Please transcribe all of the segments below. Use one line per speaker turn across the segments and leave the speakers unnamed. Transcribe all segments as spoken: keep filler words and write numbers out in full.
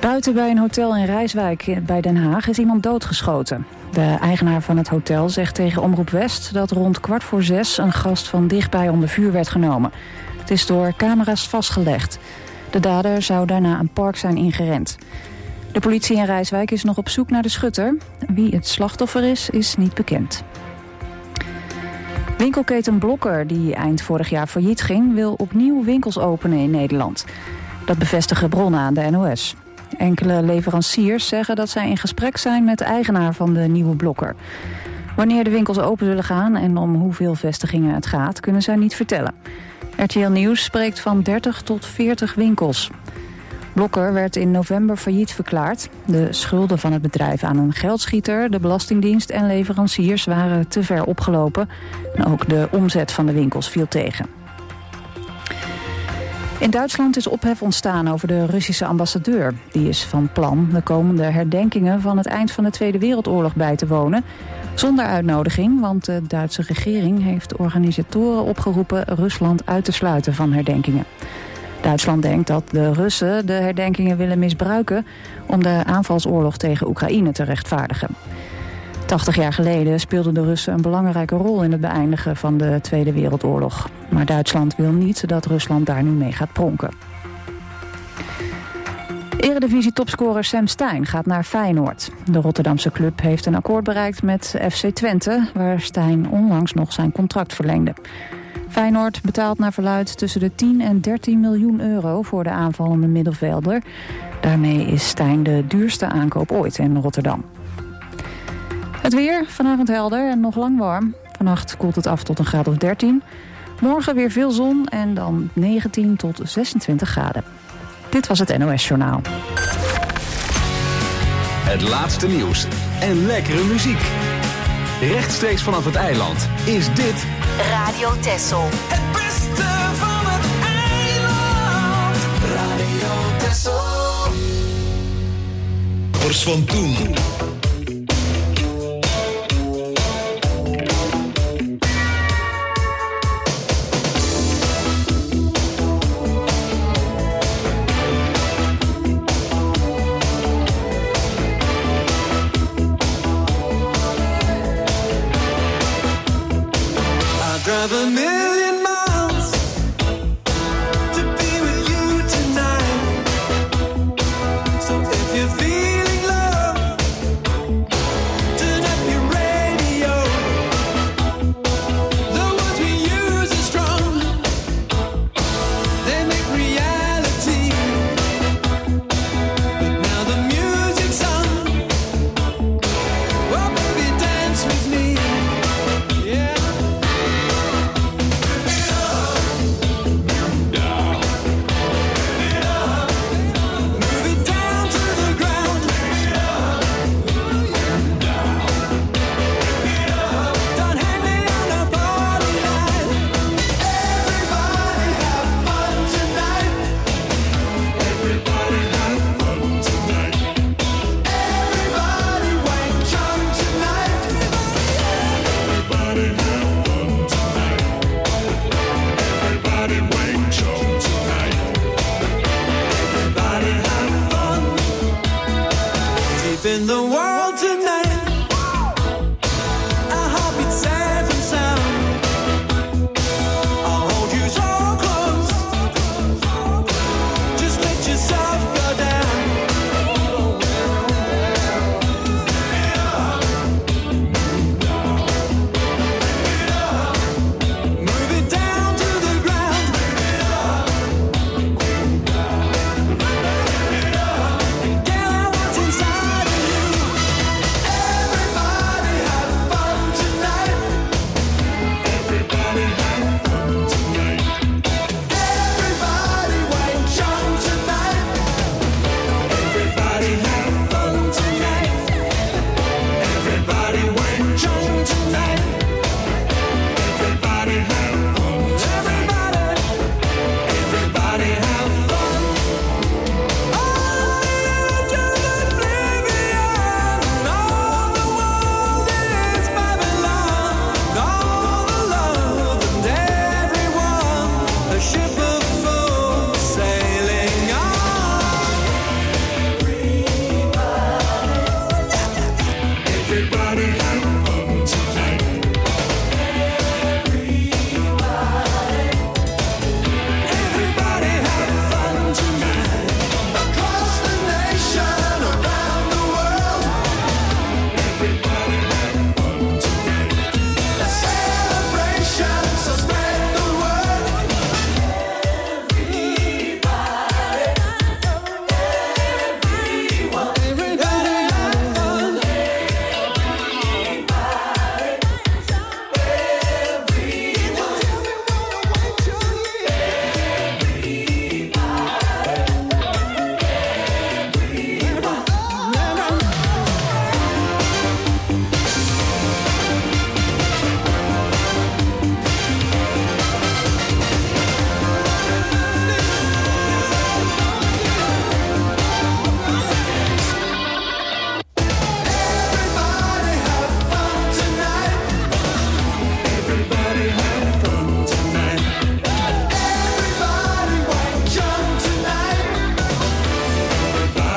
Buiten bij een hotel in Rijswijk bij Den Haag is iemand doodgeschoten. De eigenaar van het hotel zegt tegen Omroep West dat rond kwart voor zes een gast van dichtbij onder vuur werd genomen. Het is door camera's vastgelegd. De dader zou daarna een park zijn ingerend. De politie in Rijswijk is nog op zoek naar de schutter. Wie het slachtoffer is, is niet bekend. Winkelketen Blokker, die eind vorig jaar failliet ging, wil opnieuw winkels openen in Nederland. Dat bevestigen bronnen aan de N O S. Enkele leveranciers zeggen dat zij in gesprek zijn met de eigenaar van de nieuwe Blokker. Wanneer de winkels open zullen gaan en om hoeveel vestigingen het gaat, kunnen zij niet vertellen. R T L Nieuws spreekt van dertig tot veertig winkels. Blokker werd in november failliet verklaard. De schulden van het bedrijf aan een geldschieter, de Belastingdienst en leveranciers waren te ver opgelopen. En ook de omzet van de winkels viel tegen. In Duitsland is ophef ontstaan over de Russische ambassadeur. Die is van plan de komende herdenkingen van het eind van de Tweede Wereldoorlog bij te wonen. Zonder uitnodiging, want de Duitse regering heeft de organisatoren opgeroepen Rusland uit te sluiten van herdenkingen. Duitsland denkt dat de Russen de herdenkingen willen misbruiken om de aanvalsoorlog tegen Oekraïne te rechtvaardigen. tachtig jaar geleden speelden de Russen een belangrijke rol in het beëindigen van de Tweede Wereldoorlog. Maar Duitsland wil niet dat Rusland daar nu mee gaat pronken. Eredivisie-topscorer Sam Stein gaat naar Feyenoord. De Rotterdamse club heeft een akkoord bereikt met F C Twente, waar Stein onlangs nog zijn contract verlengde. Feyenoord betaalt naar verluidt tussen de tien en dertien miljoen euro voor de aanvallende middenvelder. Daarmee is Stein de duurste aankoop ooit in Rotterdam. Het weer, vanavond helder en nog lang warm. Vannacht koelt het af tot een graad of dertien. Morgen weer veel zon en dan negentien tot zesentwintig graden. Dit was het N O S Journaal.
Het laatste nieuws en lekkere muziek. Rechtstreeks vanaf het eiland is dit
Radio Texel.
Het beste van het eiland. Radio Texel.
Ors van toen.
Drive a million miles to be with you tonight. So if you're feeling love, turn up your radio. The words we use are strong, they make reality. But now the music's on, well baby dance with me. Yeah. In the world tonight, our heartbeat safe and sound. I'll hold you so close, just let yourself go down. Move it down to the ground. Get out what's inside of you.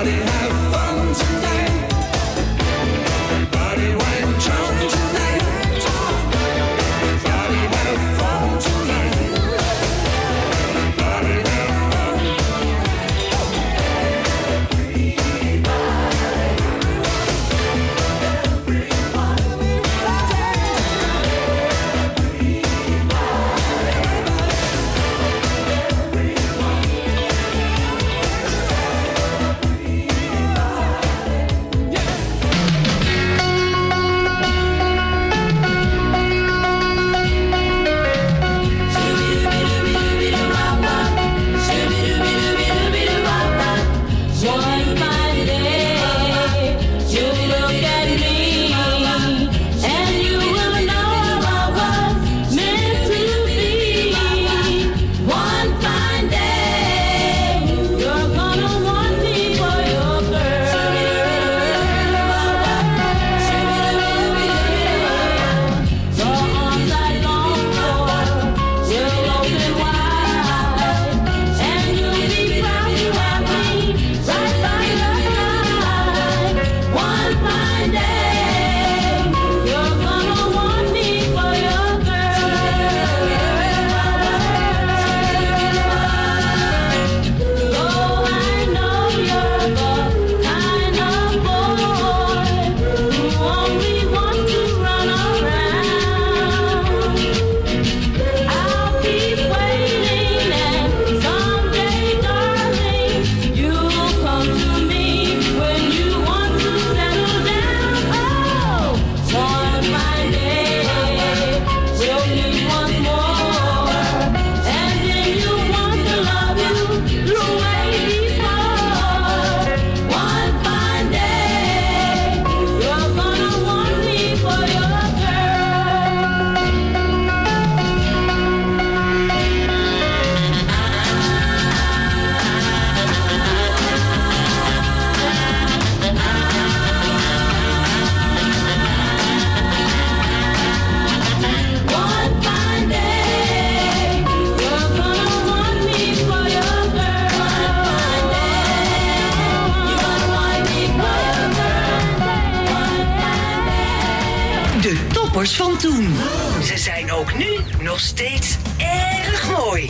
toppers van toen. Ze zijn ook nu nog steeds erg mooi.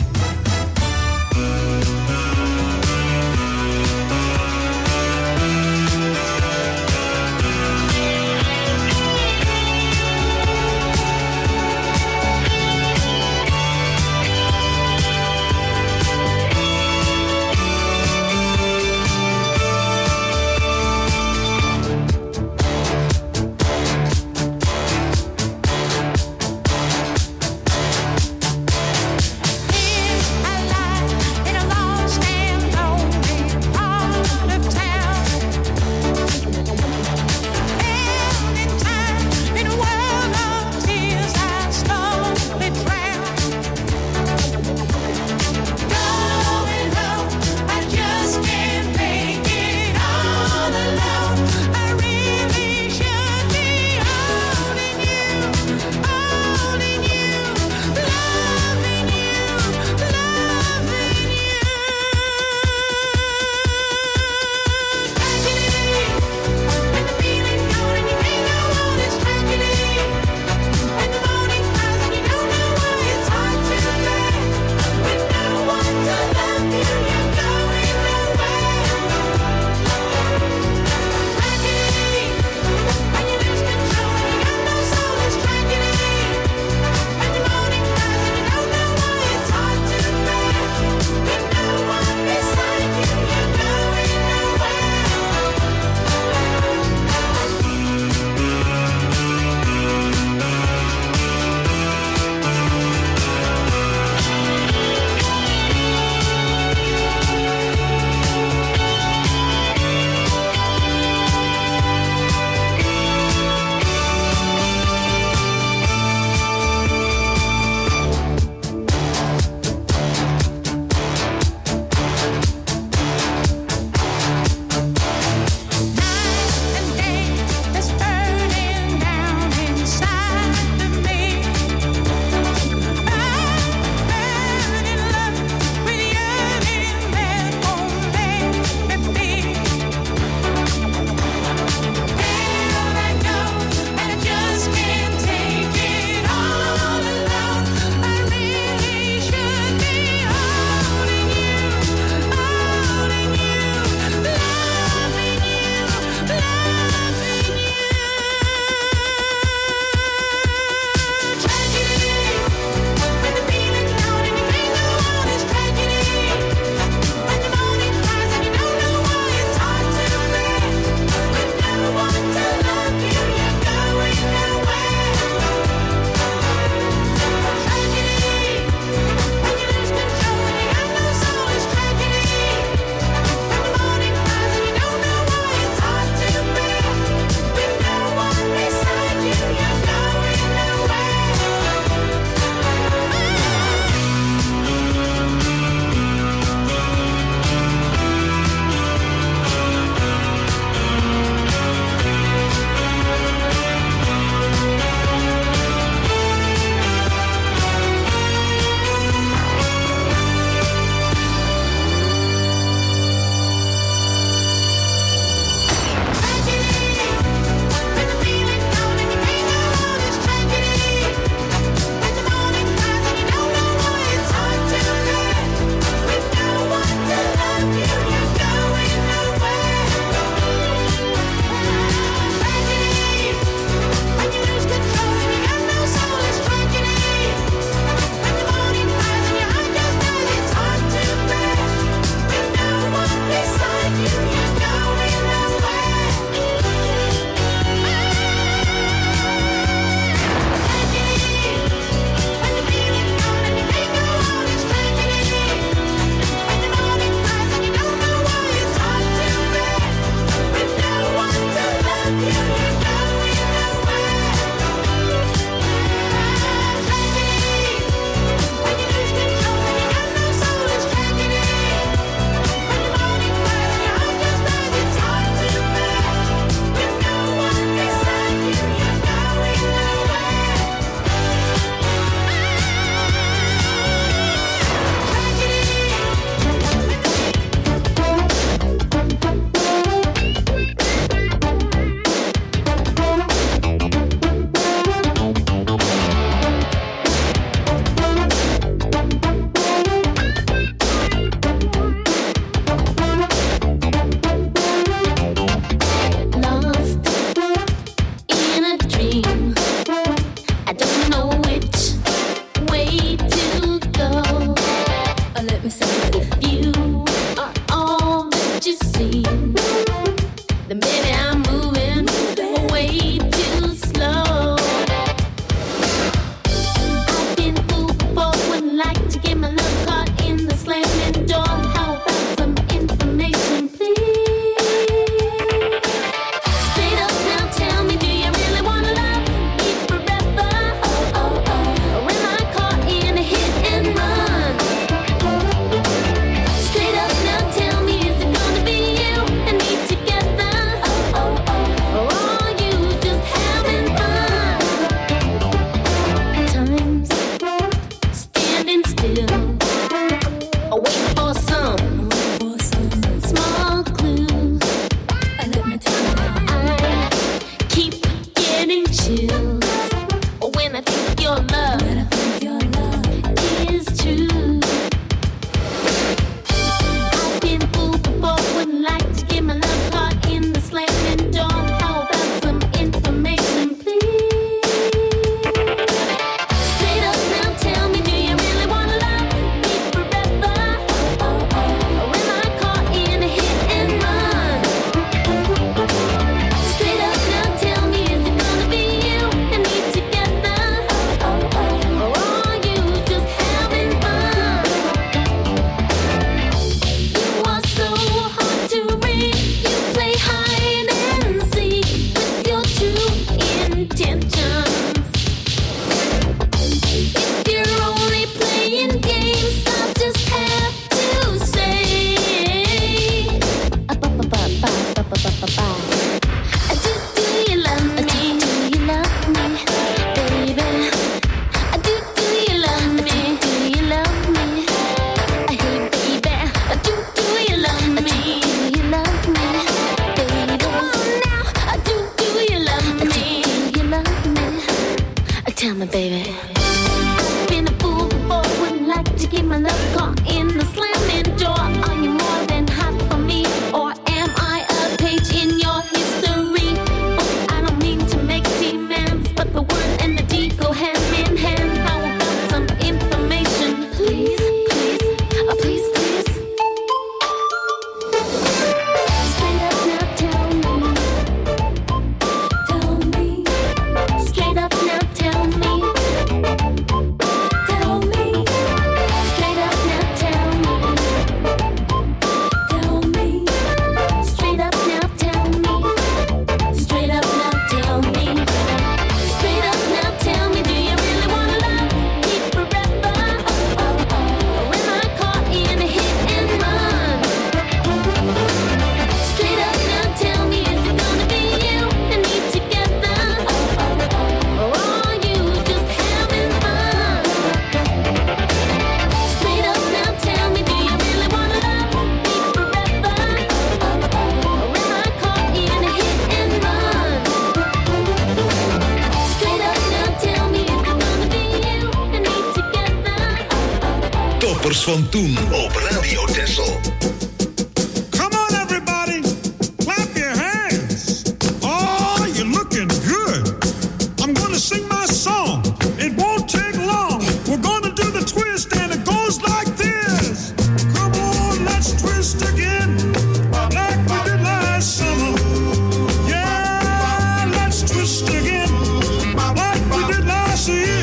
In Van toen op Radio Texel.
Come on everybody, clap your hands. Oh, you're looking good. I'm gonna sing my song. It won't take long. We're gonna do the twist and it goes like this. Come on, let's twist again, like we did last summer. Yeah, let's twist again, like we did last year.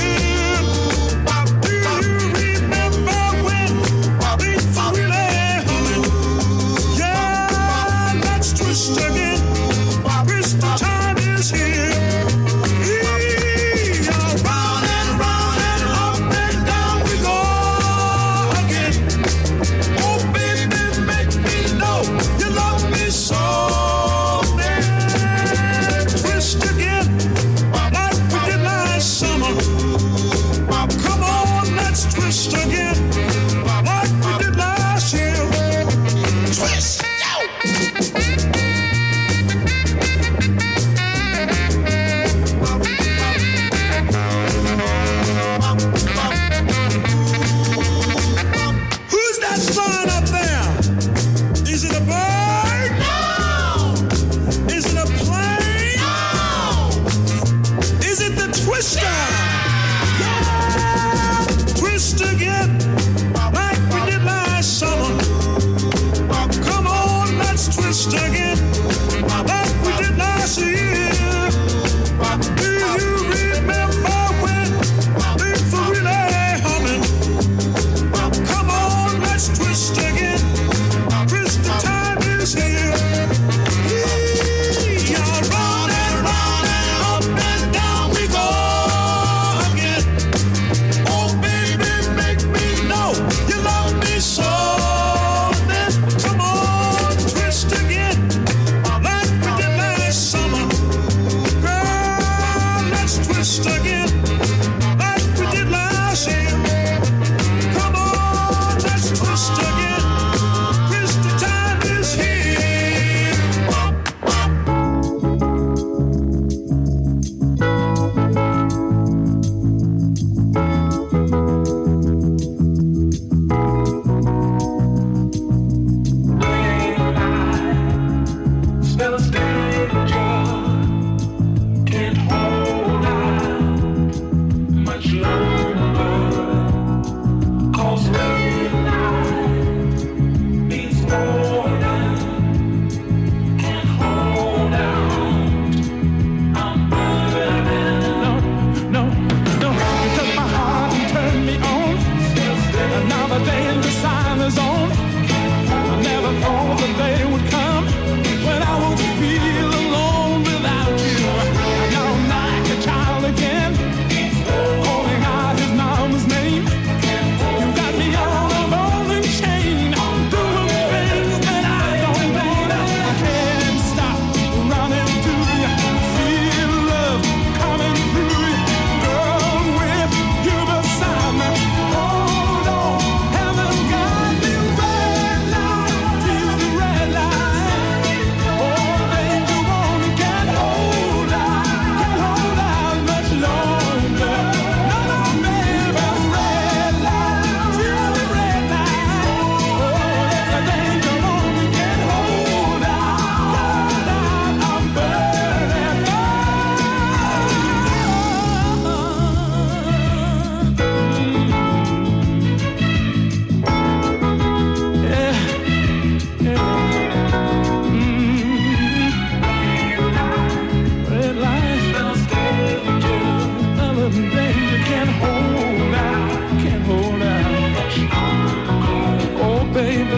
Come on, twist again, like we did last summer.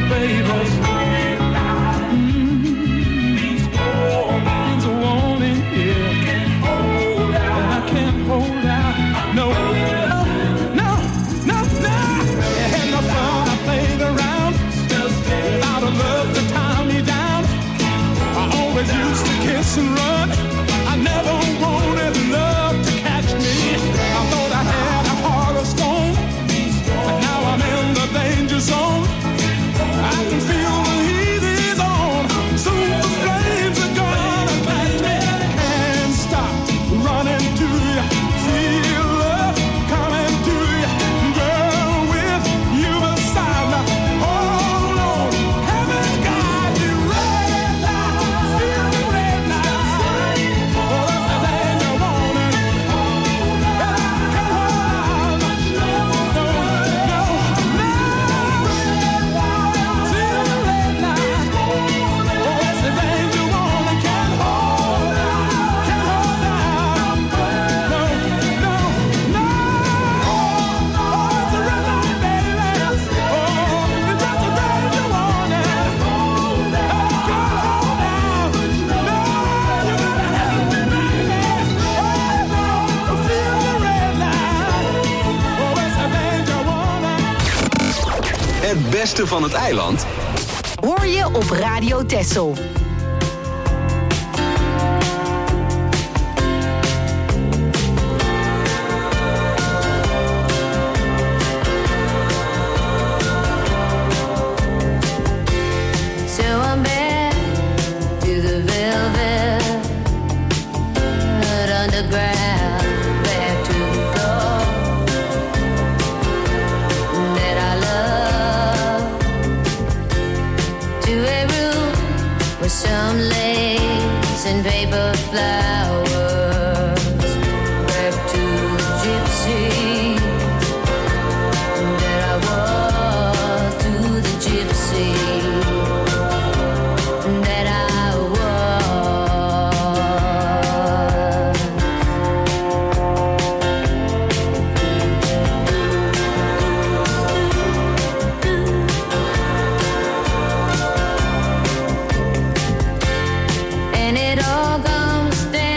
baby. Mm, means a warning here. And I can't hold out. No, no, no, no. It had no fun. I played around without a love to tie me down. I always used to kiss and run. I never wanted love to catch me. I thought I had a heart of stone, but now I'm in the danger zone. I can feel the heat is on. Soon the flames are gonna catch me. Can't stop running to you. Feel love coming to you. Girl, with you beside me. Hold on, heaven got you red light. Feel the red light. Oh, that's the danger warning. And I can't hold on. No, no, no. Feel the red light. Oh, that's the danger warning. Can't hold on. Can't hold on. No, no, no. Oh, it's a red light, baby. Oh, it's just a danger warning. Oh, can't hold on. No, you gotta help me, baby. Oh, no, feel the red light. Oh, it's a danger warning.
Het beste van het eiland
Hoor je op Radio Texel.
So I'm back to the velvet underground, back to the floor that I love, to a room with some lace and paper flowers, back to the gypsy that I was, to the gypsy that I was. And it all comes down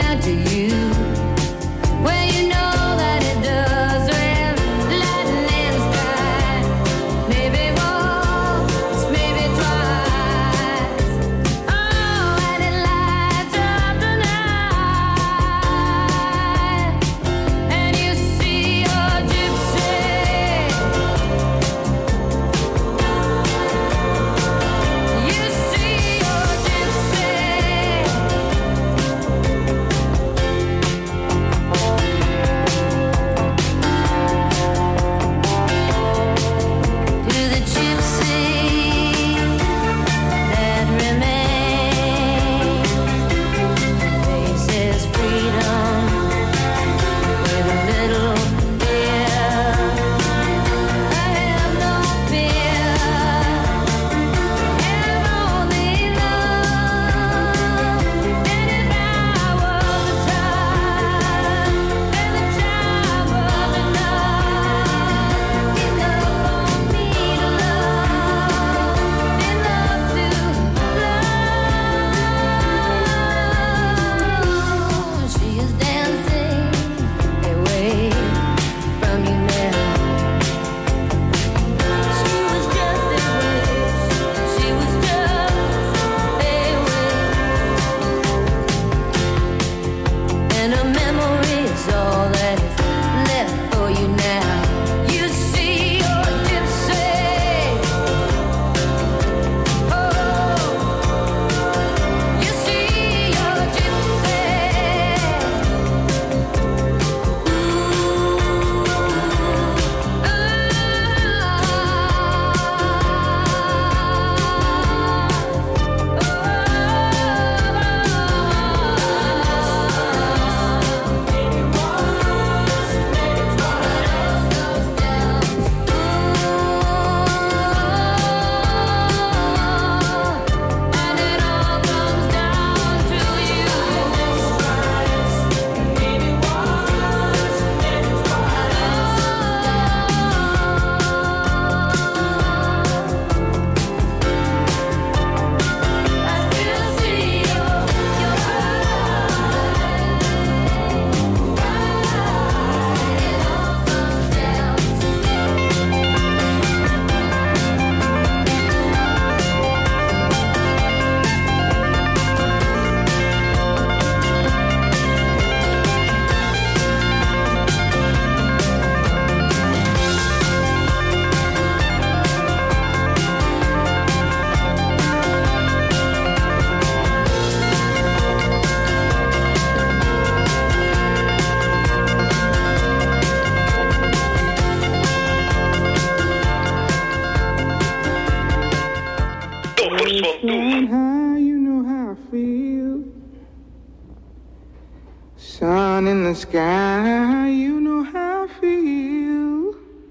Sun in the sky, you know how I feel.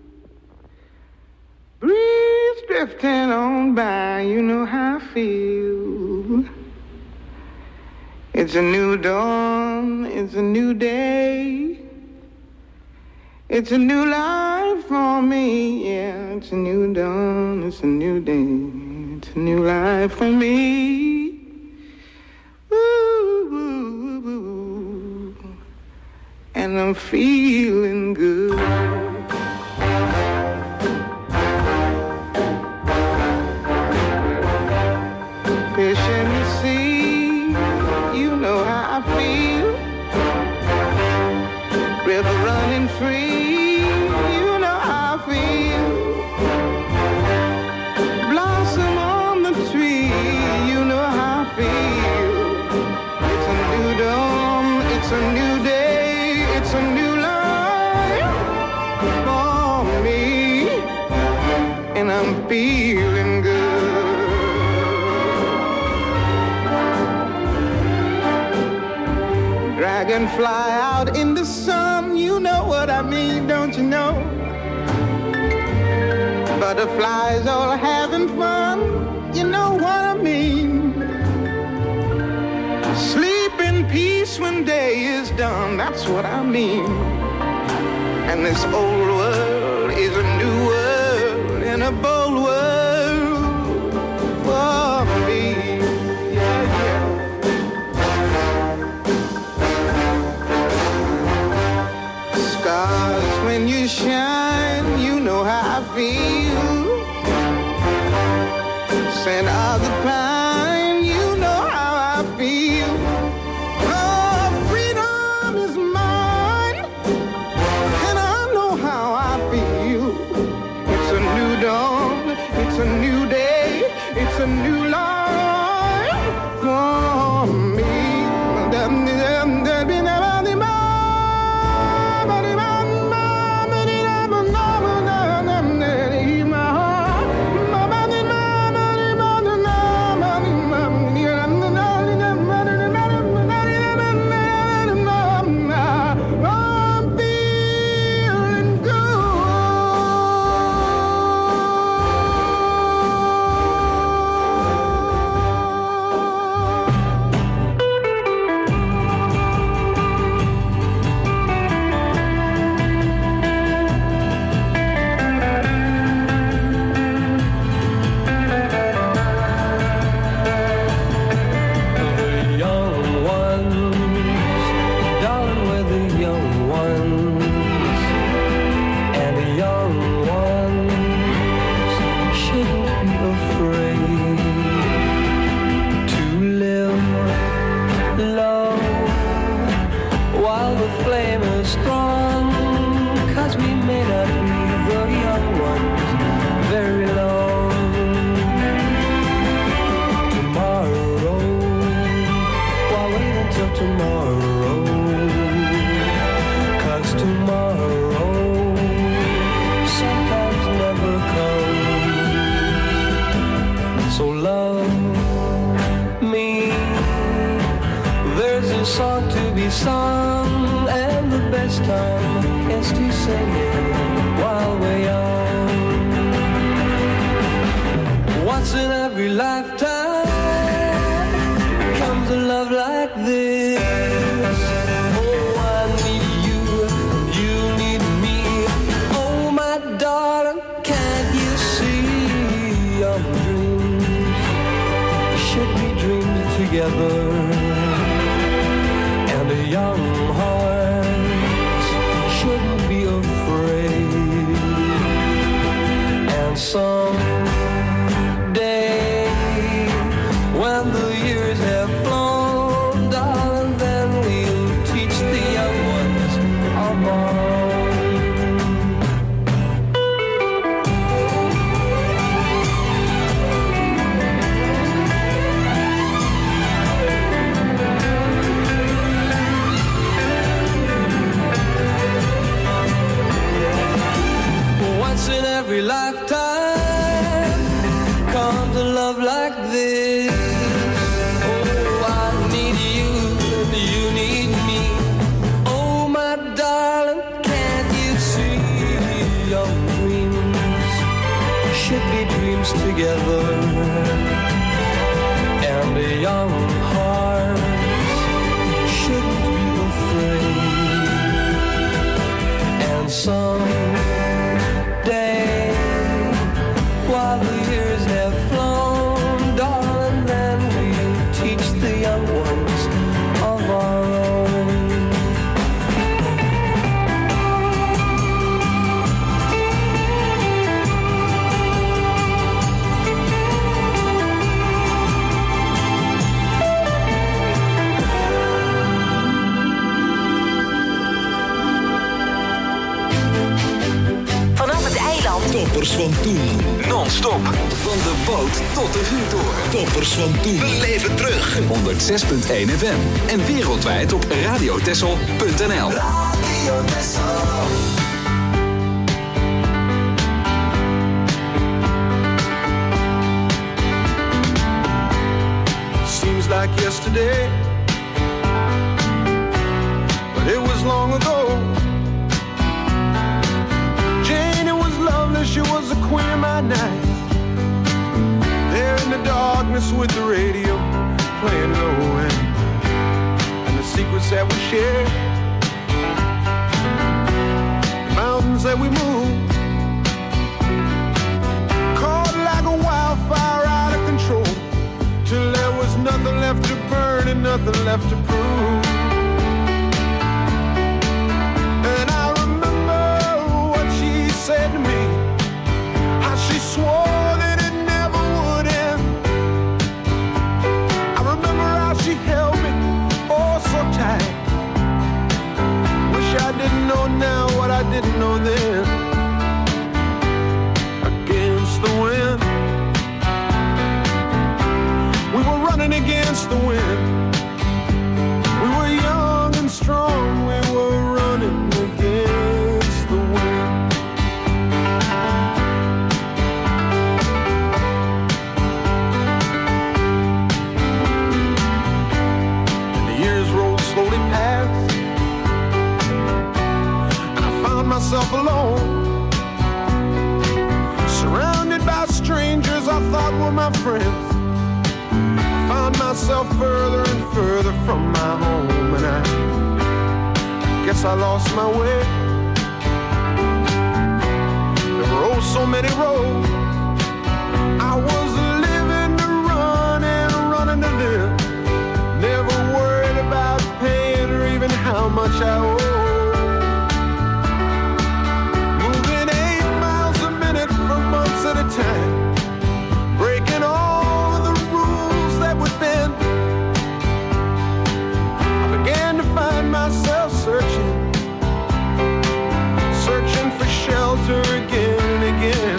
Breeze drifting on by, you know how I feel. It's a new dawn, it's a new day. It's a new life for me, yeah. It's a new dawn, it's a new day. It's a new life for me. Woo, woo, woo. And I'm feeling good. Fish in the sea, you know how I feel. River running free, you know how I feel. Blossom on the tree, you know how I feel. It's a new dawn, it's a new day, it's a new life for me. And I'm feeling good. Dragonfly out in the sun, you know what I mean, don't you know? Butterflies all having fun, you know what I mean. Sleep in peace when day is done, that's what I mean. And this old world is a new world and a bold world for me. Yeah, yeah. Stars, when you shine, you know how I feel. Scent of the pine, you know how I feel. Oh, freedom is mine, and I know how I feel. It's a new dawn, it's a new day, it's a new life for me.
Song, and the best time is to sing it while we're young. Once in every lifetime comes a love like this. Oh, I need you, you need me. Oh, my darling, can't you see our dreams should be dreamed together? Young hearts shouldn't be afraid. And someday, when the years have flown, darling, then we'll teach the young ones our bond.
Toppers van toen.
Non-stop. Van de boot tot de vuurtoren.
Toppers van toen.
Beleef het terug. honderd zes punt één F M. En wereldwijd op radiotessel punt n l.
Radio Tessel.
Seems like yesterday, but it was long ago. Jane, it was lovely, she was the queen of my night. There in the darkness with the radio playing low end, and the secrets that we shared, the mountains that we moved, caught like a wildfire out of control, till there was nothing left to burn and nothing left to prove. And I remember what she said to me, how she swore that it never would end. I remember how she held me oh so tight. Wish I didn't know now what I didn't know then. Against the wind, we were running against the wind. We were young and strong, we were running against the wind. And the years rolled slowly past, and I found myself alone, surrounded by strangers I thought were my friends. Found myself further and further from my home, and I guess I lost my way. There were oh so many roads. I was living to run and running to live, never worried about paying or even how much I owe. Moving eight miles a minute for months at a time, breaking all of the rules that would bend. I began to find myself searching, searching for shelter again and again.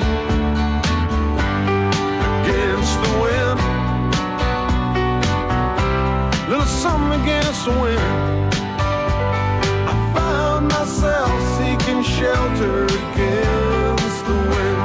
Against the wind, little something against the wind. I found myself seeking shelter against the wind.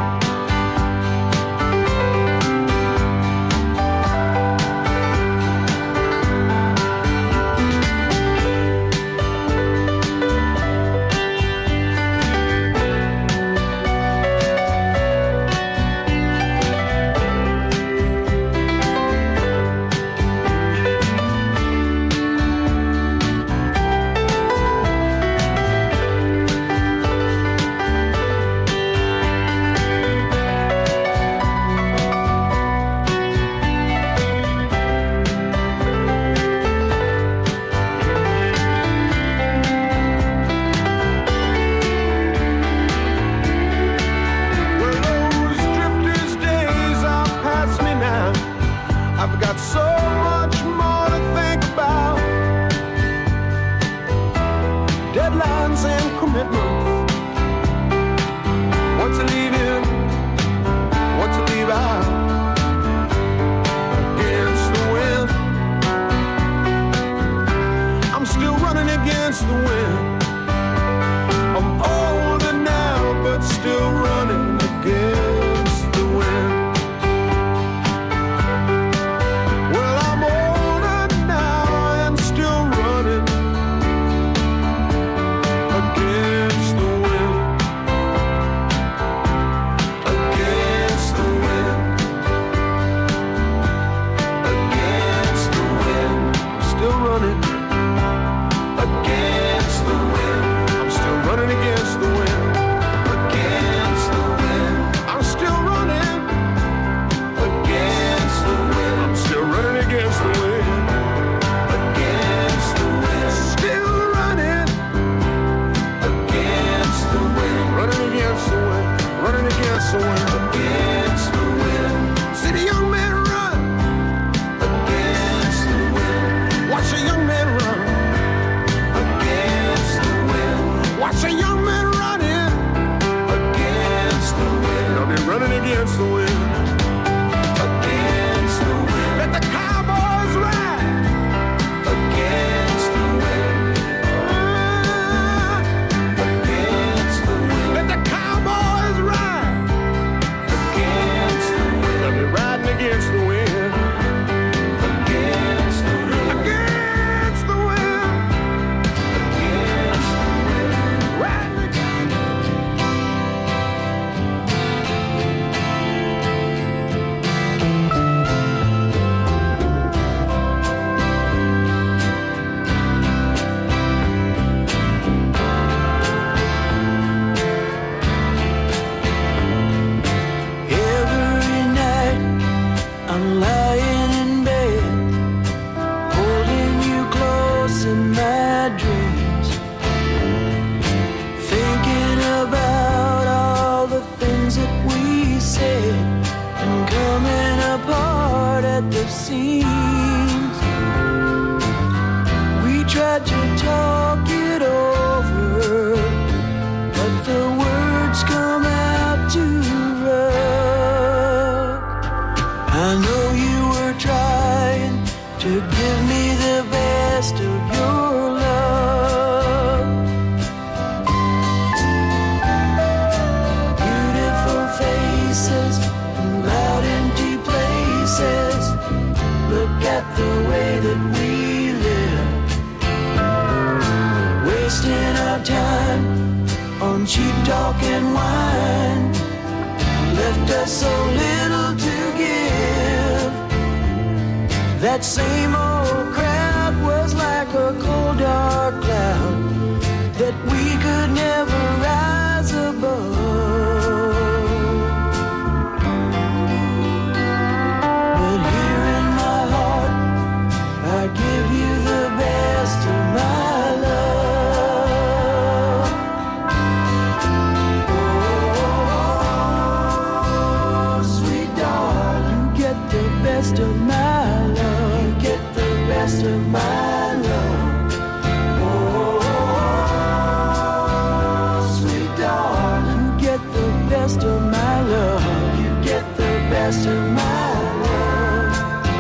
I've got so much more to think about. Deadlines and commitments, what to leave in, what to leave out. Against the wind, I'm still running against the wind. I'm older now, but still running against the wind. Against the
it seems. We tried to talk it over, but the words come out too rough. I know you were trying to give me the best of your love. Beautiful faces and loud empty places. Look at the way that we live, wasting our time on cheap talk and wine. Left us so little to give. That same old crowd was like a cold dark cloud that we could never rise above. But here in my heart, I give you the best of my love. Oh, sweet darling, you get the best of my love. You get the best of my love. Oh, sweet darling, get the best of my love. You get the best of my love.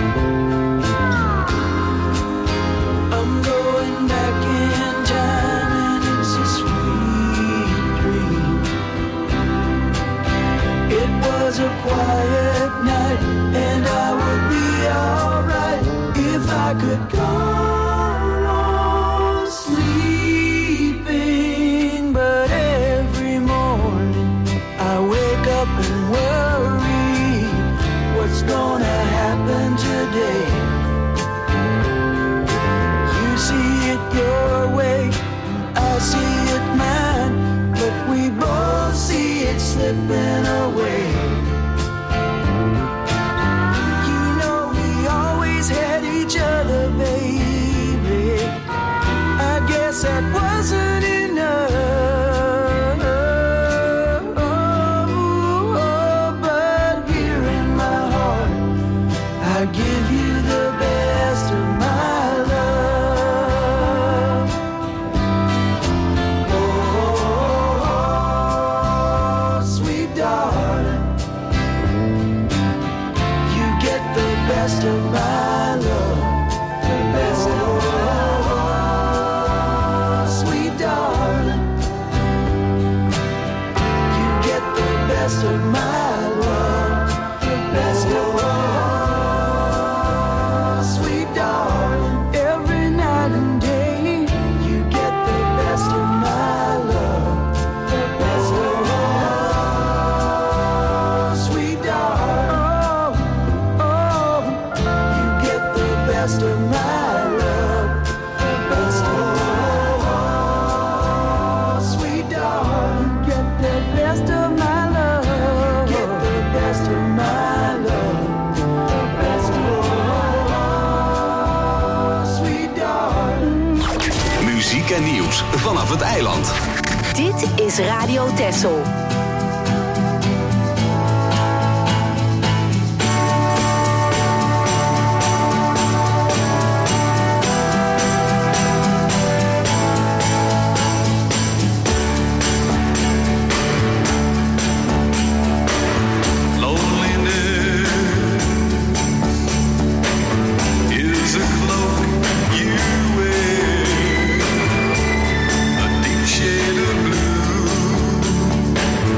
I'm going back in time and it's a sweet dream. It was a quiet night and I would be alright if I could go on sleeping. But every morning I wake up and worry what's gonna happen today. You see it your way, I see it mine, but we both see it slipping away. You know we always had each other, baby. I guess that wasn't enough. But here in my heart, I give you the best of my love. Oh, sweet darling, you get the best of my love. The best of my love. Sweet darling, you get the best of my love. The best of my love. Sweet darling, every night and day, you get the best of my love. The best of my love. Sweet darling, oh, oh, you get the best of my love. The best of my love. Sweet darling, get the best of my love. Get the best of my love. The best of my love. Sweet darling.
Muziek en nieuws vanaf het eiland.
Dit is Radio Texel.
Is a cloak you wear, a deep shade of blue.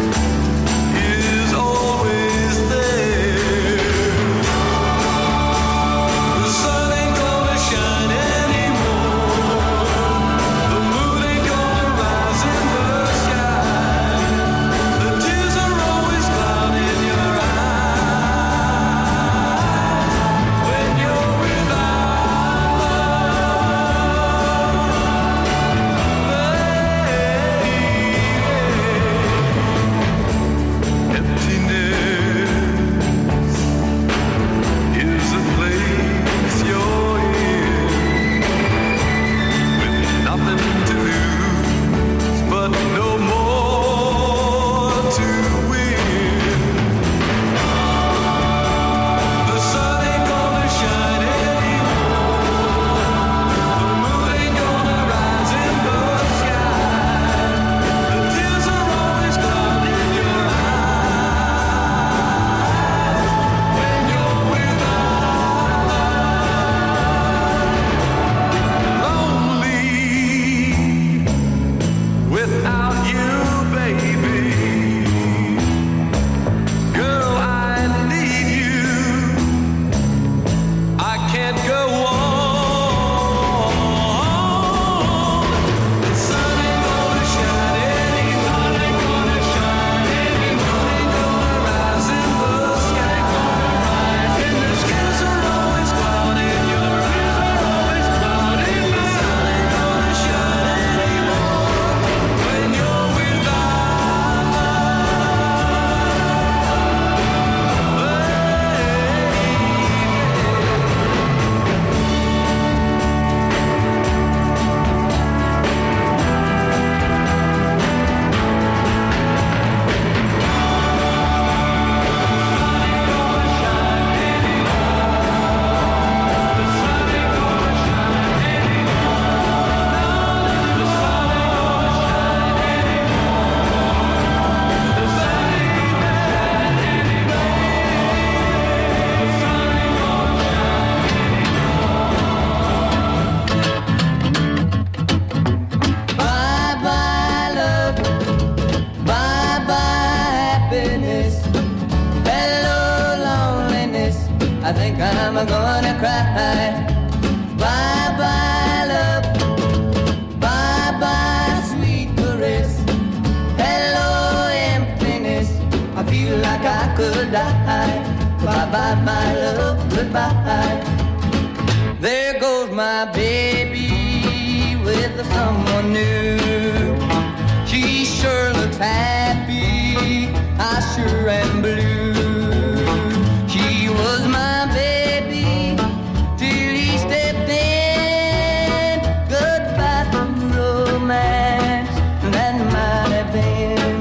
think I'm gonna cry. Bye bye love, bye bye sweet caress. Hello emptiness, I feel like I could die. Bye bye my love, goodbye. There goes my baby with someone new. She sure looks happy, I sure am blue. She was my baby till he stepped in. Goodbye to romance, that might have been.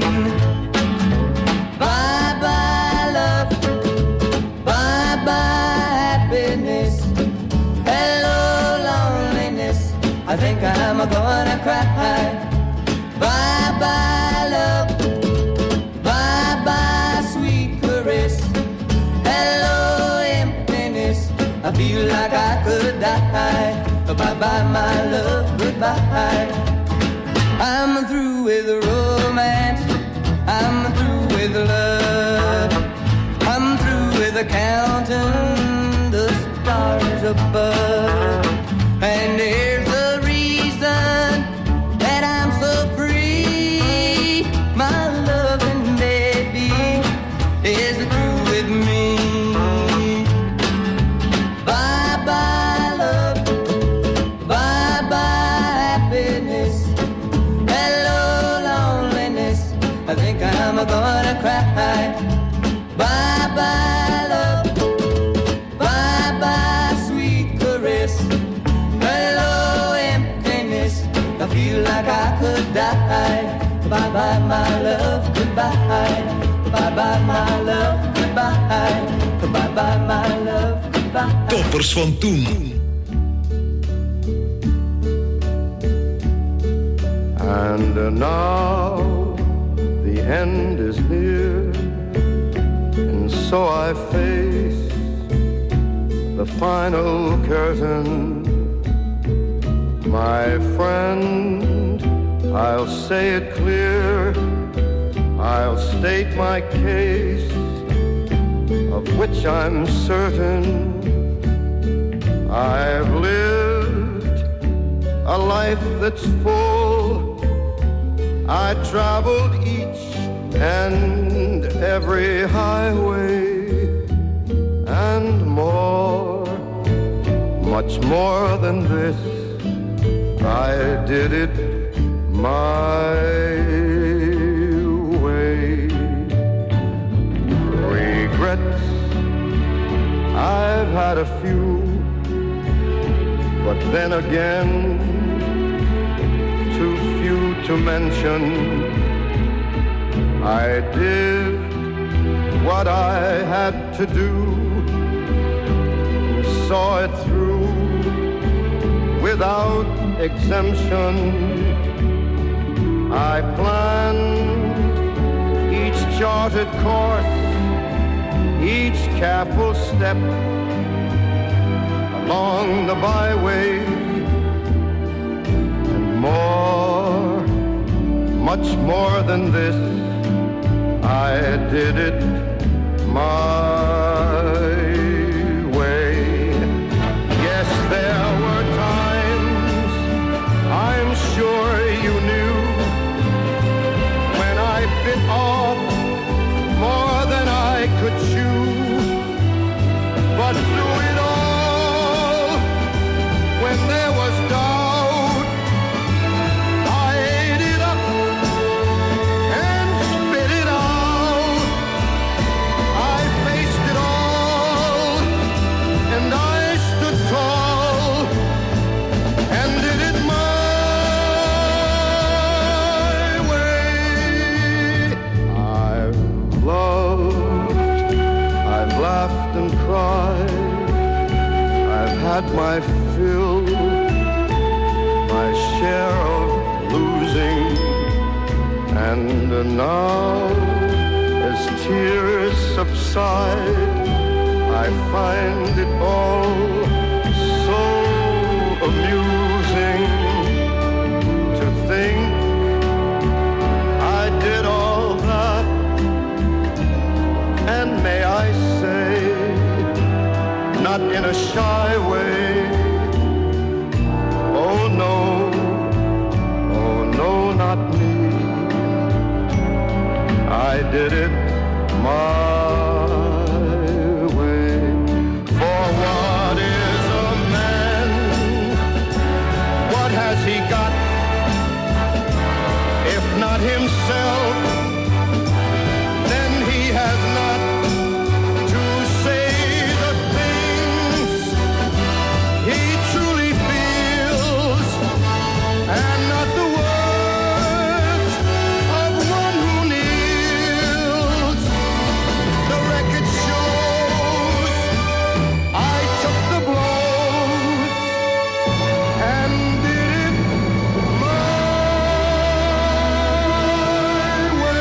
Bye bye love, bye bye happiness. Hello loneliness, I think I'm gonna cry. Bye bye love, bye bye sweet caress. Hello emptiness, I feel like I could die. Bye bye my love, goodbye. I'm through with romance, I'm through with love. I'm through with counting the stars above. And here's the reason that I'm so free. My loving baby is through with me. Bye bye love, bye bye happiness. Hello loneliness, I think I'm gonna cry. Bye bye love, bye bye sweet caress. Hello emptiness, I feel like I could die. Bye bye my love, goodbye. Bye bye my love, goodbye. Bye bye my love, goodbye.
Toppers van toen.
And now the end is near, and so I face the final curtain. My friend, I'll say it clear, I'll state my case, of which I'm certain. I've lived a life that's full. I traveled each and every highway and more, much more than this. I did it my way. Regrets, I've had a few, but then again, too few to mention. I did what I had to do, saw it through without exemption. I planned each charted course, each careful step along the byway, and more, much more than this, I did it my way. Yes, there were times, I'm sure you knew, when I bit off more than I could chew. But through it all, when there was doubt, I ate it up and spit it out. I faced it all, and I stood tall, and did it my way. I've loved, I've laughed and cried, I've had my fill, my share of losing, and now as tears subside, I find it all so amusing to think I did all that, and may I say has he got? If not himself, then he has not to say the things he truly feels, and not the words of one who kneels. The record shows I took the blows and did it my way.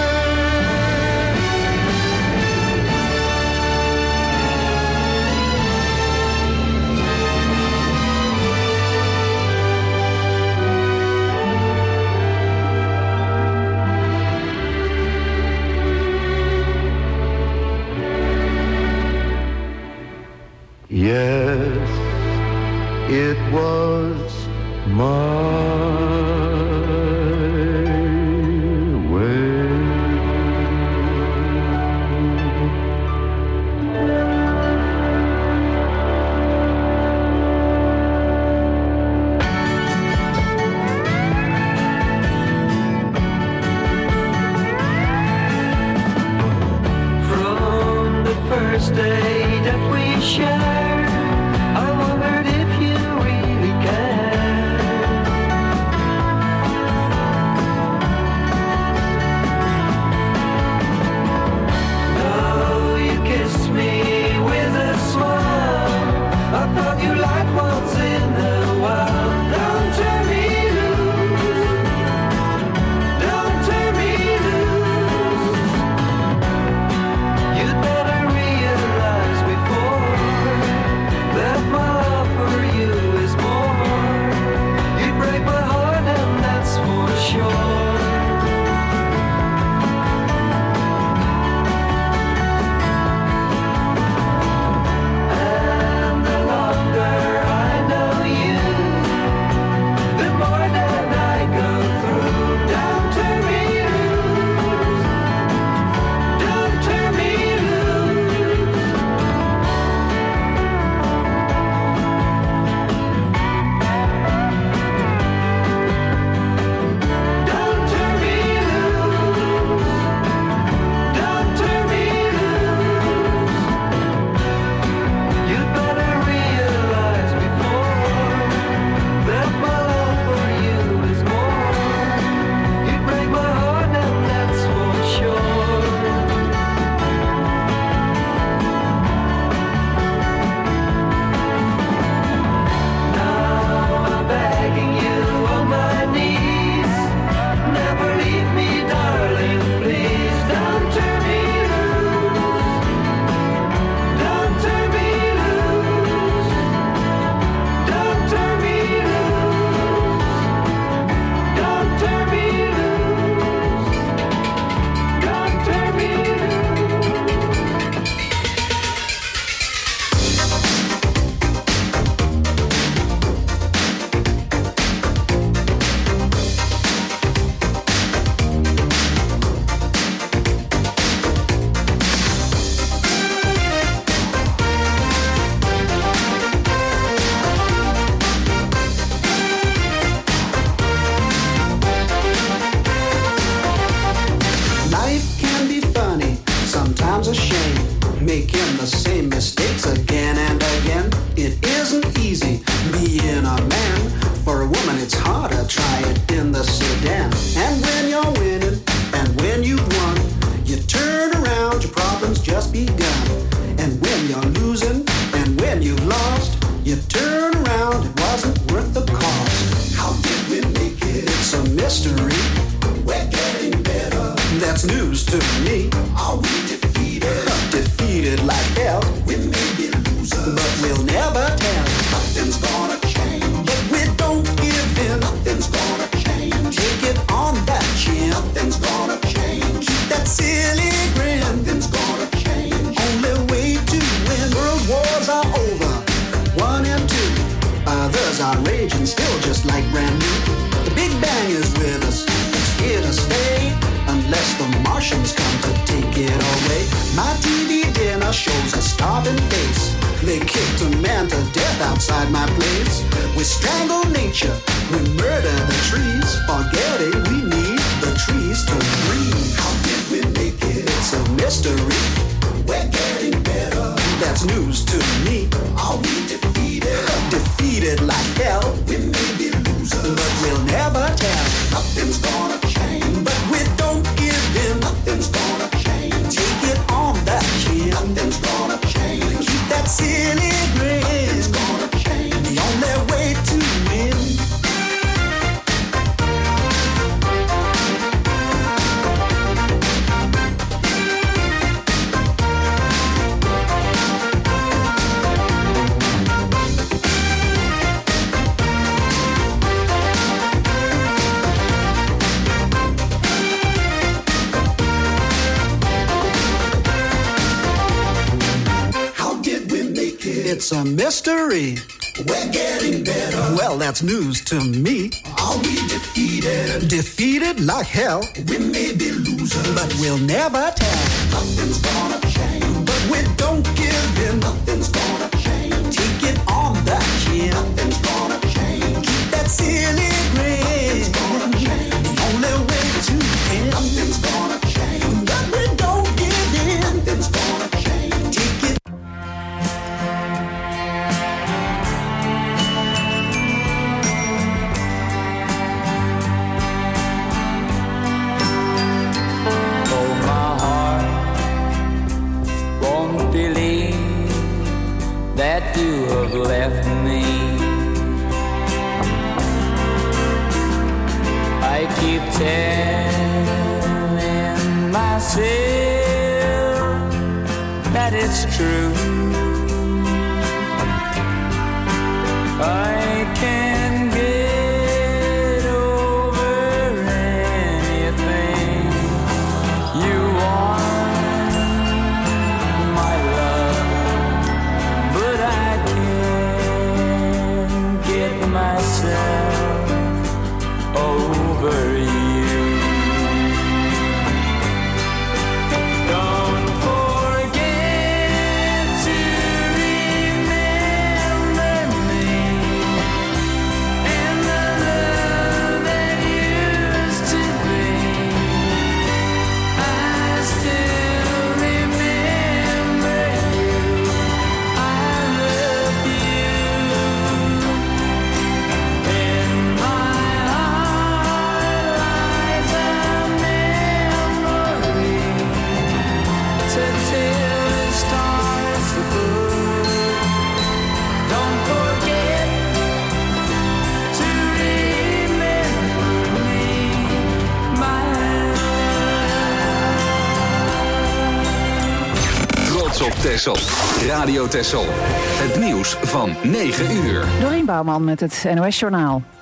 Yes, it was my way.
From the first day that we shared, I wondered if you really cared. Now you kiss me with a smile. I thought you liked once in a while. Don't turn me loose. Don't turn me loose. You'd better realize before that my love for you is more. You break my heart and that's for sure. And the longer I know you, the more that I go through. Don't turn me loose. Don't turn me loose. Don't turn me loose. Don't turn me loose. You'd better realize before that my love for you is more. You'd break my heart and that's for sure. Now I'm begging you on my knees, never leave me, darling, please. Don't turn me loose. Don't turn me loose. Don't turn me loose. Don't turn me loose. Don't turn me
Life can be funny, sometimes a shame. Making the same mistakes again and again. It isn't easy being a man. For a woman it's harder, try it in the sedan. And when you're winning, and when you've won, you turn around, your problems just begun. And when you're losing, and when you've lost, you turn around, it wasn't worth the cost. How did we make it? It's a mystery. We're getting better. That's news to me. Are we defeated? Defeated like hell. We may be losers, but we'll never tell. Nothing's gonna change, but we don't give in. Nothing's gonna change. Take it on that chin. Nothing's gonna change. Keep that silly grin. Nothing's gonna change. Only way to win. World wars are over, one and two. Others are raging still, just like brand new. The Big Bang is with us. It's here to stay, unless the Martians come to take it away. My T V dinner shows a starving face. They kicked a man to death outside my place. We strangle nature, we murder that's news to me. Are we defeated? Defeated like hell. We may be losers, but we'll never tell. Nothing's gonna change, but we don't give in. Nothing's gonna change. Take it on the chin. Nothing's gonna change. Keep that silly grin. Nothing's gonna change. The only way to win. It's a mystery. We're getting better. Well, that's news to me. Are we defeated? Defeated like hell. We may be losers, but we'll never tell. Nothing's gonna change, but we don't give in. Nothing's gonna change. Take it on the chin. Nothing's gonna change. Keep that silly grin. Nothing's gonna change. The only way to win. Nothing's gonna change, but we don't give in. Nothing's gonna change. Take it.
That you have left me. I keep telling myself that it's true. I can get over anything you want, my love, but I can't get myself over you. Don't forget to remember me and the love that used to be. I still remember you. I love you. In my heart lies a memory to tell the stars above. Don't forget to remember me, my love.
Trots op Texel. Radio Texel. Het nieuws van negen uur.
Dorien Bouwman met het N O S Journaal.